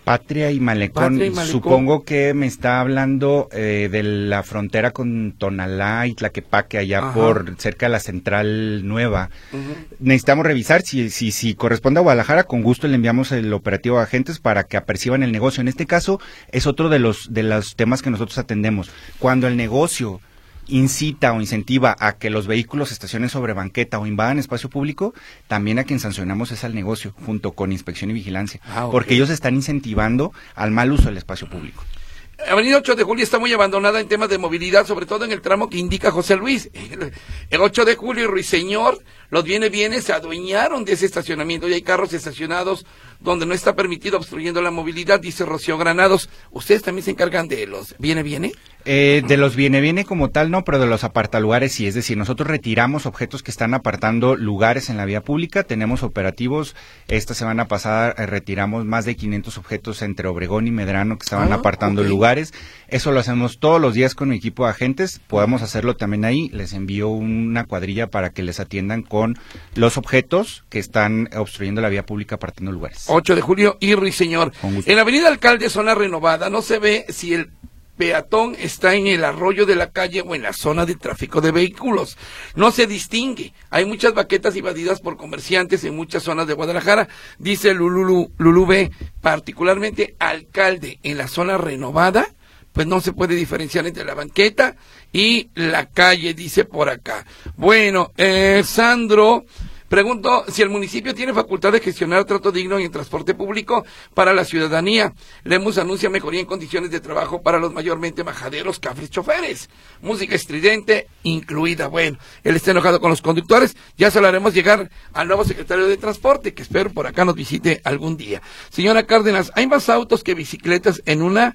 Patria y Malecón, Patria y Malecón. Supongo que me está hablando eh, de la frontera con Tonalá y Tlaquepaque, allá Ajá. por cerca de la Central Nueva. Uh-huh. Necesitamos revisar si, si, si corresponde a Guadalajara, con gusto le enviamos el operativo a agentes para que aperciban el negocio. En este caso es otro de los, de los temas que nosotros atendemos. Cuando el negocio incita o incentiva a que los vehículos estacionen sobre banqueta o invadan espacio público, también a quien sancionamos es al negocio, junto con inspección y vigilancia, ah, okay. porque ellos están incentivando al mal uso del espacio público. Avenida ocho de julio está muy abandonada en temas de movilidad, sobre todo en el tramo que indica José Luis. El ocho de julio y Ruiseñor, los viene bienes se adueñaron de ese estacionamiento y hay carros estacionados donde no está permitido, obstruyendo la movilidad, dice Rocío Granados. ¿Ustedes también se encargan de los viene viene? Eh, de los viene viene como tal no, pero de los apartalugares sí, es decir, nosotros retiramos objetos que están apartando lugares en la vía pública, tenemos operativos, esta semana pasada eh, retiramos más de quinientos objetos entre Obregón y Medrano que estaban ah, apartando okay. lugares, eso lo hacemos todos los días con mi equipo de agentes, podemos hacerlo también ahí, les envío una cuadrilla para que les atiendan con los objetos que están obstruyendo la vía pública apartando lugares. ocho de julio y Ruiseñor. En la avenida Alcalde, zona renovada, no se ve si el peatón está en el arroyo de la calle o en la zona de tráfico de vehículos. No se distingue. Hay muchas baquetas invadidas por comerciantes en muchas zonas de Guadalajara, dice Lululu, Lulú B, particularmente Alcalde en la zona renovada, pues no se puede diferenciar entre la banqueta y la calle, dice por acá. Bueno, eh, Sandro... Pregunto si el municipio tiene facultad de gestionar trato digno en el transporte público para la ciudadanía. Lemus anuncia mejoría en condiciones de trabajo para los mayormente majaderos, cafres, choferes. Música estridente incluida. Bueno, él está enojado con los conductores. Ya se lo haremos llegar al nuevo secretario de Transporte, que espero por acá nos visite algún día. Señora Cárdenas, hay más autos que bicicletas en una...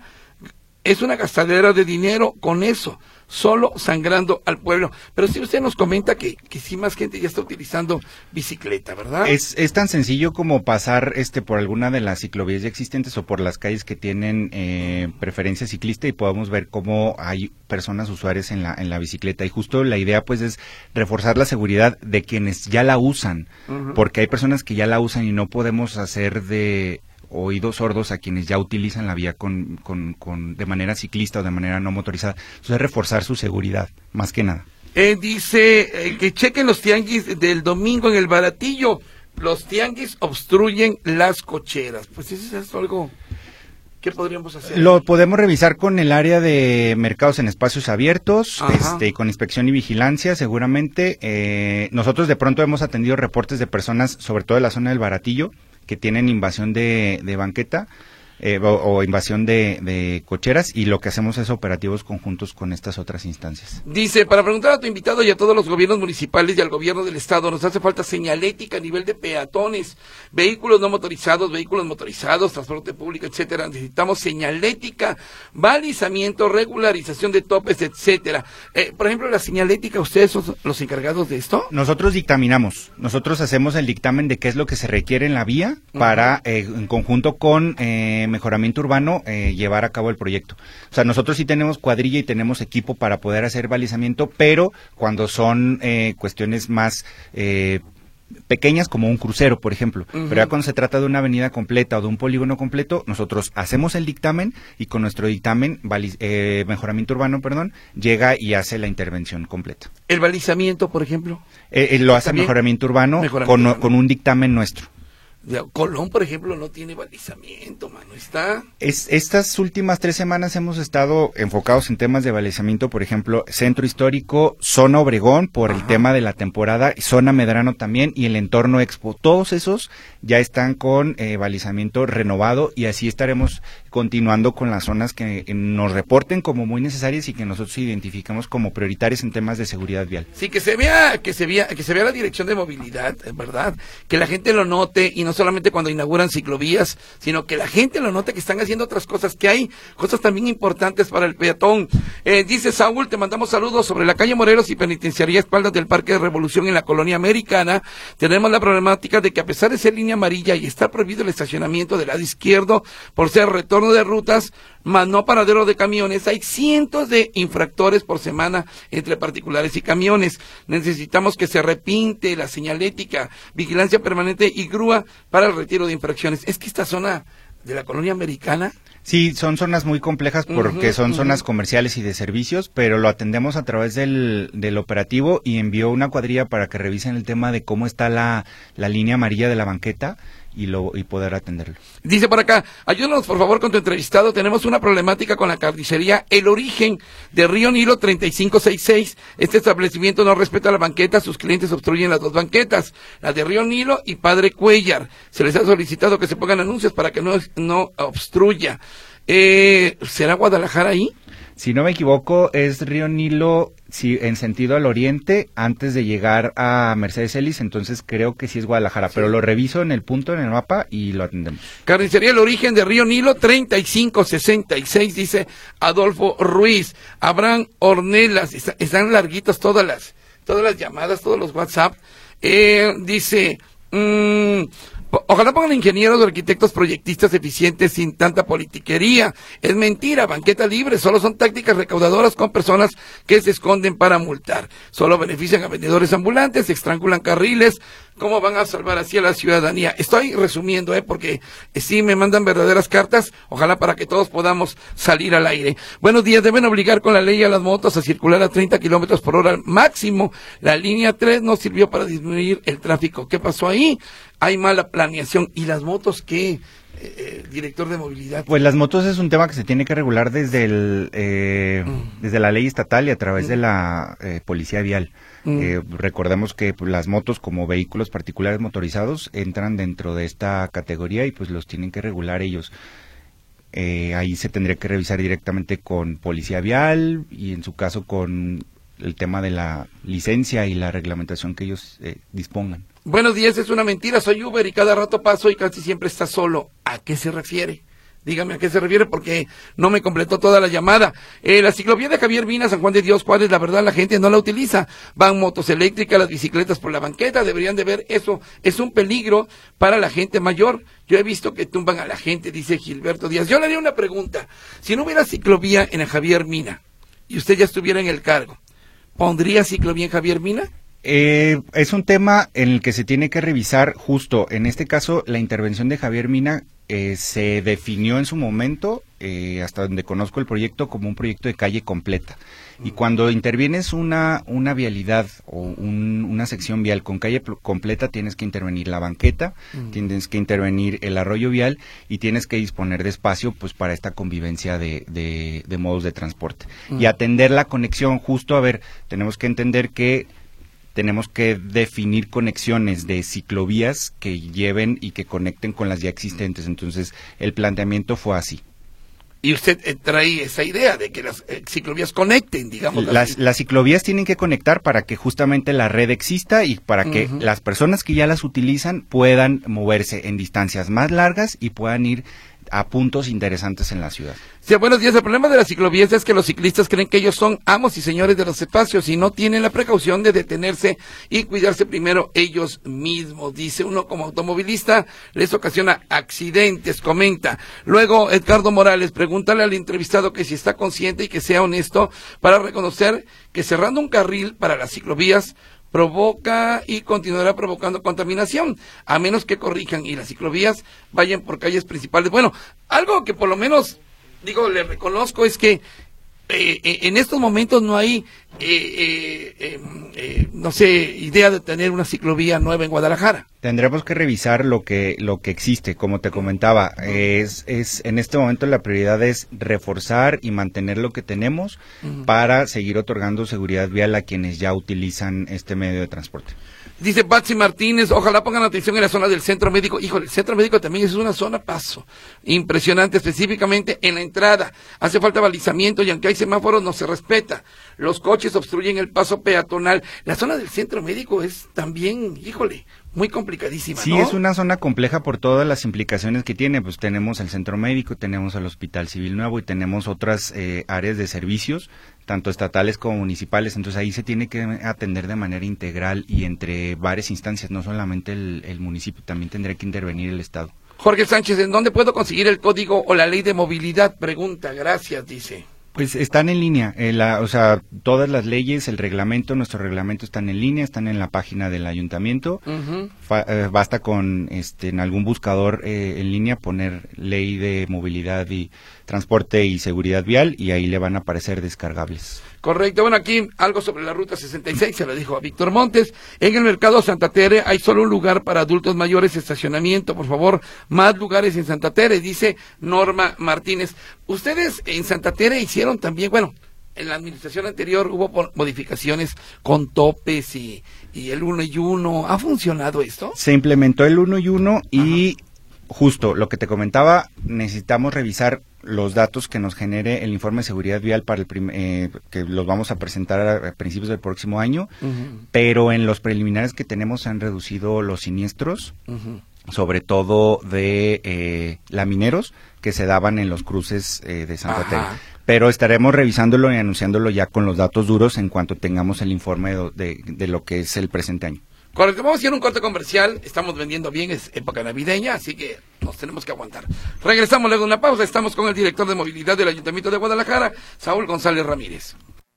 Es una gastadera de dinero con eso, solo sangrando al pueblo. Pero si usted nos comenta que, que sí más gente ya está utilizando bicicleta, ¿verdad? Es, es tan sencillo como pasar este por alguna de las ciclovías ya existentes o por las calles que tienen eh, preferencia ciclista y podemos ver cómo hay personas usuarias en la, en la bicicleta. Y justo la idea pues es reforzar la seguridad de quienes ya la usan, uh-huh. porque hay personas que ya la usan y no podemos hacer de... oídos sordos a quienes ya utilizan la vía con, con, con de manera ciclista o de manera no motorizada. Entonces, reforzar su seguridad, más que nada. Eh, dice eh, que chequen los tianguis del domingo en el Baratillo. Los tianguis obstruyen las cocheras. Pues eso es algo... ¿Qué podríamos hacer? Lo podemos revisar con el área de mercados en espacios abiertos, este, con inspección y vigilancia, seguramente. Eh, nosotros de pronto hemos atendido reportes de personas, sobre todo de la zona del Baratillo, que tienen invasión de, de banqueta eh, o, o invasión de, de cocheras, y lo que hacemos es operativos conjuntos con estas otras instancias. Dice, para preguntar a tu invitado y a todos los gobiernos municipales y al gobierno del estado, nos hace falta señalética a nivel de peatones, vehículos no motorizados, vehículos motorizados, transporte público, etcétera. Necesitamos señalética, balizamiento, regularización de topes, etcétera. Eh, por ejemplo, la señalética, ¿ustedes son los encargados de esto? Nosotros dictaminamos, nosotros hacemos el dictamen de qué es lo que se requiere en la vía uh-huh. para, eh, en conjunto con eh, mejoramiento urbano, eh, llevar a cabo el proyecto. O sea, nosotros sí tenemos cuadrilla y tenemos equipo para poder hacer balizamiento, pero cuando son eh, cuestiones más eh, pequeñas, como un crucero, por ejemplo, uh-huh. pero ya cuando se trata de una avenida completa o de un polígono completo, nosotros hacemos el dictamen y con nuestro dictamen, baliz, eh, mejoramiento urbano, perdón, llega y hace la intervención completa. ¿El balizamiento, por ejemplo? Eh, eh, lo hace mejoramiento urbano, mejoramiento con, urbano con un dictamen nuestro. Colón, por ejemplo, no tiene balizamiento, mano, está... Es, estas últimas tres semanas hemos estado enfocados en temas de balizamiento, por ejemplo, Centro Histórico, Zona Obregón, por Ajá. el tema de la temporada, Zona Medrano también, y el entorno Expo. Todos esos ya están con eh, balizamiento renovado, y así estaremos continuando con las zonas que eh, nos reporten como muy necesarias y que nosotros identificamos como prioritarias en temas de seguridad vial. Sí, que se vea, que se vea, que se vea la dirección de movilidad, es verdad, que la gente lo note, y no solamente cuando inauguran ciclovías, sino que la gente lo note que están haciendo otras cosas, que hay cosas también importantes para el peatón. Eh, dice Saúl, te mandamos saludos sobre la calle Morelos y Penitenciaría, espaldas del Parque de Revolución en la colonia americana. Tenemos la problemática de que a pesar de ser línea amarilla y está prohibido el estacionamiento del lado izquierdo por ser retorno de rutas, más no paradero de camiones, hay cientos de infractores por semana entre particulares y camiones. Necesitamos que se repinte la señalética, vigilancia permanente y grúa para el retiro de infracciones. Es que esta zona de la colonia americana. Sí, son zonas muy complejas porque uh-huh, son uh-huh. zonas comerciales y de servicios, pero lo atendemos a través del, del operativo y envió una cuadrilla para que revisen el tema de cómo está la, la línea amarilla de la banqueta y lo y poder atenderlo. Dice por acá, ayúdanos por favor con tu entrevistado, tenemos una problemática con la carnicería El Origen de Río Nilo treinta y cinco sesenta y seis. Este establecimiento no respeta la banqueta, sus clientes obstruyen las dos banquetas, la de Río Nilo y Padre Cuellar. Se les ha solicitado que se pongan anuncios para que no, no obstruya. Eh, ¿Será Guadalajara ahí? Si no me equivoco, es Río Nilo, sí, en sentido al oriente, antes de llegar a Mercedes Ellis, entonces creo que sí es Guadalajara, sí. Pero lo reviso en el punto, en el mapa, y lo atendemos. Carnicería El Origen de Río Nilo, treinta y cinco sesenta y seis, dice Adolfo Ruiz. Abraham Ornelas, está, están larguitas todas las, todas las llamadas, todos los WhatsApp. Eh, dice... Mmm, ojalá pongan ingenieros o arquitectos proyectistas eficientes sin tanta politiquería. Es mentira, banqueta libre, solo son tácticas recaudadoras con personas que se esconden para multar. Solo benefician a vendedores ambulantes, estrangulan carriles. ¿Cómo van a salvar así a la ciudadanía? Estoy resumiendo, ¿eh? Porque eh, sí me mandan verdaderas cartas, ojalá para que todos podamos salir al aire. Buenos días, deben obligar con la ley a las motos a circular a treinta kilómetros por hora al máximo. La línea tres no sirvió para disminuir el tráfico. ¿Qué pasó ahí? Hay mala planeación. ¿Y las motos qué? Eh, director de movilidad. Pues las motos es un tema que se tiene que regular desde el eh, mm. desde la ley estatal y a través mm. de la eh, policía vial. Mm. Eh, recordemos que pues, las motos como vehículos particulares motorizados entran dentro de esta categoría y pues los tienen que regular ellos. Eh, ahí se tendría que revisar directamente con policía vial y en su caso con el tema de la licencia y la reglamentación que ellos eh, dispongan. Buenos días, es una mentira, soy Uber y cada rato paso y casi siempre está solo. ¿A qué se refiere? Dígame a qué se refiere porque no me completó toda la llamada. Eh, la ciclovía de Javier Mina, San Juan de Dios, Juárez, la verdad la gente no la utiliza. Van motos eléctricas, las bicicletas por la banqueta, deberían de ver eso. Es un peligro para la gente mayor. Yo he visto que tumban a la gente, dice Gilberto Díaz. Yo le haría una pregunta. Si no hubiera ciclovía en Javier Mina y usted ya estuviera en el cargo, ¿pondría ciclovía en Javier Mina? Eh, es un tema en el que se tiene que revisar justo, en este caso, la intervención de Javier Mina eh, se definió en su momento, eh, hasta donde conozco el proyecto, como un proyecto de calle completa. Y cuando intervienes una una vialidad o un, una sección vial con calle completa, tienes que intervenir la banqueta, uh-huh. tienes que intervenir el arroyo vial y tienes que disponer de espacio pues para esta convivencia de, de, de modos de transporte. Uh-huh. Y atender la conexión, justo, a ver, tenemos que entender que tenemos que definir conexiones de ciclovías que lleven y que conecten con las ya existentes. Entonces, el planteamiento fue así. Y usted eh, trae esa idea de que las eh, ciclovías conecten, digamos. Las, las ciclovías tienen que conectar para que justamente la red exista y para que uh-huh. las personas que ya las utilizan puedan moverse en distancias más largas y puedan ir a puntos interesantes en la ciudad. Sí, buenos días. El problema de las ciclovías es que los ciclistas creen que ellos son amos y señores de los espacios y no tienen la precaución de detenerse y cuidarse primero ellos mismos. Dice uno como automovilista, les ocasiona accidentes, comenta. Luego, Edgardo Morales, pregúntale al entrevistado que si está consciente y que sea honesto para reconocer que cerrando un carril para las ciclovías provoca y continuará provocando contaminación, a menos que corrijan y las ciclovías vayan por calles principales. Bueno, algo que por lo menos, digo, le reconozco es que eh, eh, en estos momentos no hay, eh, eh, eh, eh, no sé, idea de tener una ciclovía nueva en Guadalajara. Tendremos que revisar lo que lo que existe, como te comentaba, es es en este momento la prioridad es reforzar y mantener lo que tenemos uh-huh. para seguir otorgando seguridad vial a quienes ya utilizan este medio de transporte. Dice Patsy Martínez, ojalá pongan atención en la zona del centro médico. Híjole, el centro médico también es una zona paso impresionante, específicamente en la entrada. Hace falta balizamiento y aunque hay semáforos no se respeta. Los coches obstruyen el paso peatonal. La zona del centro médico es también, híjole, muy complicadísima, sí, ¿no? Es una zona compleja por todas las implicaciones que tiene. Pues tenemos el centro médico, tenemos el Hospital Civil Nuevo y tenemos otras eh, áreas de servicios, tanto estatales como municipales. Entonces ahí se tiene que atender de manera integral y entre varias instancias, no solamente el, el municipio, también tendría que intervenir el Estado. Jorge Sánchez, ¿en dónde puedo conseguir el código o la ley de movilidad? Pregunta, gracias, dice. Pues están en línea, eh, la, o sea, todas las leyes, el reglamento, nuestro reglamento están en línea, están en la página del ayuntamiento. Uh-huh. Fa, eh, basta con, este, en algún buscador eh, en línea poner Ley de Movilidad y Transporte y Seguridad Vial y ahí le van a aparecer descargables. Correcto. Bueno, aquí algo sobre la ruta sesenta y seis, se lo dijo a Víctor Montes. En el mercado Santa Tere hay solo un lugar para adultos mayores, estacionamiento, por favor, más lugares en Santa Tere, dice Norma Martínez. Ustedes en Santa Tere hicieron también, bueno, en la administración anterior hubo modificaciones con topes y, y el uno y uno. ¿Ha funcionado esto? Se implementó el uno y uno y Ajá. Justo lo que te comentaba, necesitamos revisar los datos que nos genere el informe de seguridad vial para el prim eh, que los vamos a presentar a, a principios del próximo año, uh-huh. pero en los preliminares que tenemos se han reducido los siniestros, uh-huh. sobre todo de eh, lamineros que se daban en los cruces eh, de Santa Tere. Pero estaremos revisándolo y anunciándolo ya con los datos duros en cuanto tengamos el informe de, de, de lo que es el presente año. Correcto, vamos a hacer un corte comercial, estamos vendiendo bien, es época navideña, así que nos tenemos que aguantar. Regresamos luego de una pausa, estamos con el director de movilidad del Ayuntamiento de Guadalajara, Saúl González Ramírez.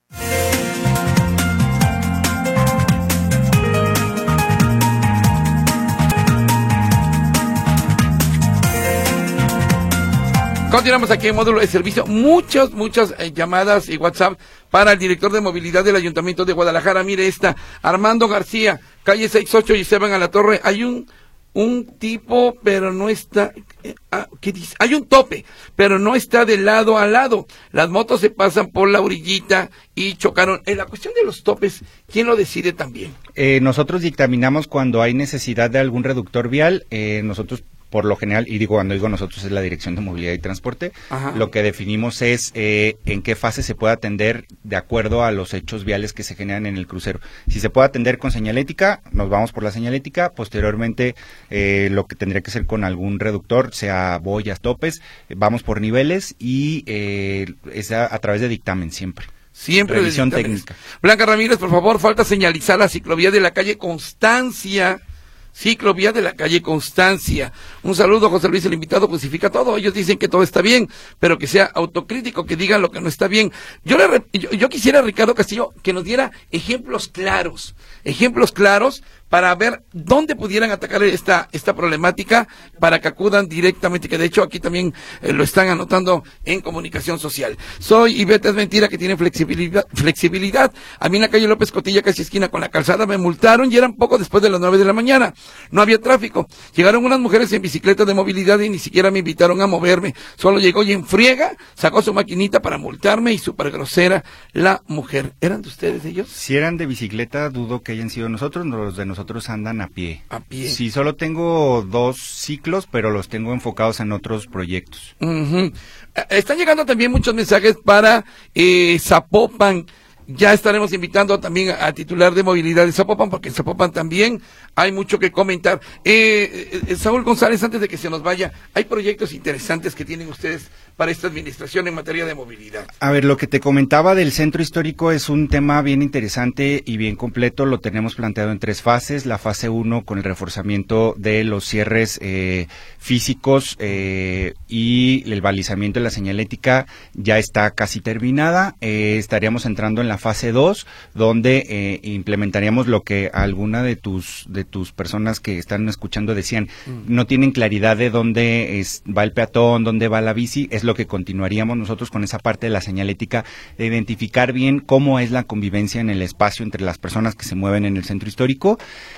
Continuamos aquí en módulo de servicio. Muchas, muchas eh, llamadas y WhatsApp para el director de movilidad del Ayuntamiento de Guadalajara. Mire esta, Armando García, calle sesenta y ocho y Esteban a la Torre. Hay un un tipo, pero no está... Eh, ah, ¿qué dice? Hay un tope, pero no está de lado a lado. Las motos se pasan por la orillita y chocaron. En la cuestión de los topes, ¿quién lo decide también? Eh, nosotros dictaminamos cuando hay necesidad de algún reductor vial. Eh, nosotros... Por lo general, y digo cuando digo nosotros es la Dirección de Movilidad y Transporte, Ajá. lo que definimos es eh, en qué fase se puede atender de acuerdo a los hechos viales que se generan en el crucero. Si se puede atender con señalética, nos vamos por la señalética, posteriormente eh, lo que tendría que ser con algún reductor, sea boyas, topes, vamos por niveles y eh, es a, a través de dictamen siempre. Siempre revisión técnica. Blanca Ramírez, por favor, falta señalizar la ciclovía de la calle Constancia. Ciclovía de la calle Constancia. Un saludo, José Luis, el invitado justifica todo. Ellos dicen que todo está bien, pero que sea autocrítico, que digan lo que no está bien. Yo, le, yo, yo quisiera, Ricardo Castillo, que nos diera ejemplos claros, ejemplos claros para ver dónde pudieran atacar esta esta problemática, para que acudan directamente, que de hecho aquí también eh, lo están anotando en comunicación social. Soy Ivette, es mentira que tiene flexibilidad, flexibilidad. A mí en la calle López Cotilla, casi esquina con la calzada, me multaron y eran poco después de las nueve de la mañana. No había tráfico. Llegaron unas mujeres en bicicleta de movilidad y ni siquiera me invitaron a moverme. Solo llegó y en friega sacó su maquinita para multarme y súper grosera la mujer. ¿Eran de ustedes ellos? Si eran de bicicleta, dudo que hayan sido nosotros, los de nosotros Nosotros andan a pie. A pie. Sí, solo tengo dos ciclos, pero los tengo enfocados en otros proyectos. Uh-huh. Están llegando también muchos mensajes para eh, Zapopan. Ya estaremos invitando también a, a titular de movilidad de Zapopan, porque en Zapopan también hay mucho que comentar. Eh, eh, Saúl González, antes de que se nos vaya, hay proyectos interesantes que tienen ustedes para esta administración en materia de movilidad. A ver, lo que te comentaba del centro histórico es un tema bien interesante y bien completo. Lo tenemos planteado en tres fases. La fase uno con el reforzamiento de los cierres eh, físicos eh, y el balizamiento de la señalética ya está casi terminada. Eh, estaríamos entrando en la fase dos, donde eh, implementaríamos lo que alguna de tus de tus personas que están escuchando decían, mm. no tienen claridad de dónde es, va el peatón, dónde va la bici. Es lo que continuaríamos nosotros con esa parte de la señalética, de identificar bien cómo es la convivencia en el espacio entre las personas que se mueven en el centro histórico,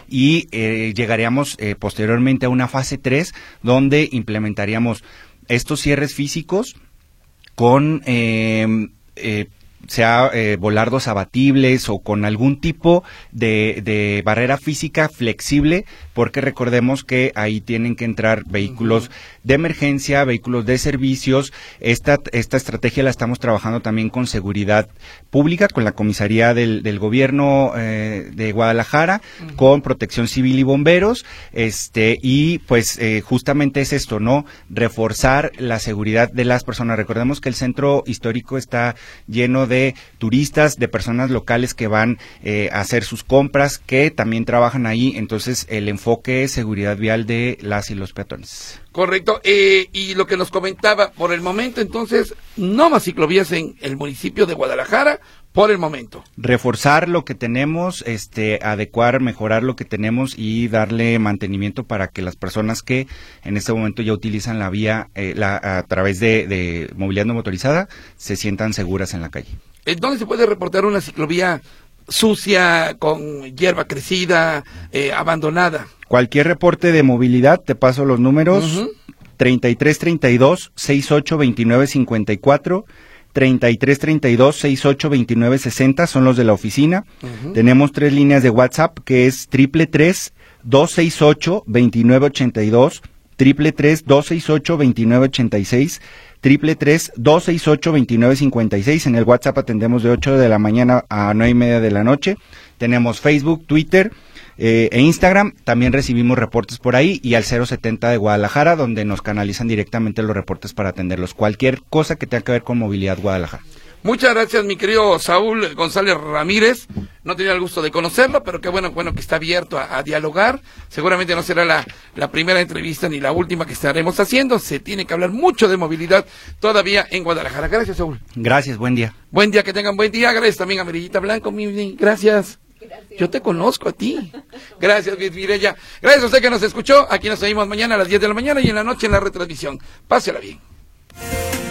y eh, llegaríamos eh, posteriormente a una fase tres, donde implementaríamos estos cierres físicos con eh, eh, sea eh, volardos abatibles o con algún tipo de, de barrera física flexible, porque recordemos que ahí tienen que entrar vehículos uh-huh. de emergencia, vehículos de servicios. Esta esta estrategia la estamos trabajando también con seguridad pública, con la comisaría del, del gobierno eh, de Guadalajara, uh-huh. con protección civil y bomberos, este y pues eh, justamente es esto, ¿no? Reforzar la seguridad de las personas. Recordemos que el centro histórico está lleno de de turistas, de personas locales que van eh, a hacer sus compras, que también trabajan ahí. Entonces el enfoque es seguridad vial de las y los peatones. Correcto, eh, y lo que nos comentaba, por el momento entonces, no más ciclovías en el municipio de Guadalajara, por el momento. Reforzar lo que tenemos, este, adecuar, mejorar lo que tenemos y darle mantenimiento para que las personas que en este momento ya utilizan la vía eh, la, a través de, de movilidad no motorizada se sientan seguras en la calle. ¿Dónde se puede reportar una ciclovía sucia, con hierba crecida, eh, abandonada? Cualquier reporte de movilidad, te paso los números, uh-huh. treinta y tres treinta y dos, sesenta y ocho veintinueve cincuenta y cuatro, treinta y tres treinta y dos, sesenta y ocho veintinueve sesenta, son los de la oficina. Uh-huh. Tenemos tres líneas de WhatsApp, que es triple tres, dos seis ocho, veintinueve ochenta y dos, triple tres, dos seis ocho, veintinueve ochenta y seis, triple tres, dos seis ocho, veintinueve cincuenta y seis. En el WhatsApp atendemos de ocho de la mañana a nueve y media de la noche. Tenemos Facebook, Twitter eh, e Instagram. También recibimos reportes por ahí, y al cero setenta de Guadalajara, donde nos canalizan directamente los reportes para atenderlos. Cualquier cosa que tenga que ver con movilidad Guadalajara. Muchas gracias, mi querido Saúl González Ramírez. No tenía el gusto de conocerlo, pero qué bueno, bueno que está abierto a, a dialogar. Seguramente no será la, la primera entrevista ni la última que estaremos haciendo. Se tiene que hablar mucho de movilidad todavía en Guadalajara. Gracias, Saúl. Gracias, buen día. Buen día, que tengan buen día. Gracias también a Mirellita Blanco. Mi, gracias. Gracias. Yo te conozco a ti. Gracias, Mireya. Gracias a usted que nos escuchó. Aquí nos seguimos mañana a las diez de la mañana y en la noche en la retransmisión. Pásela bien.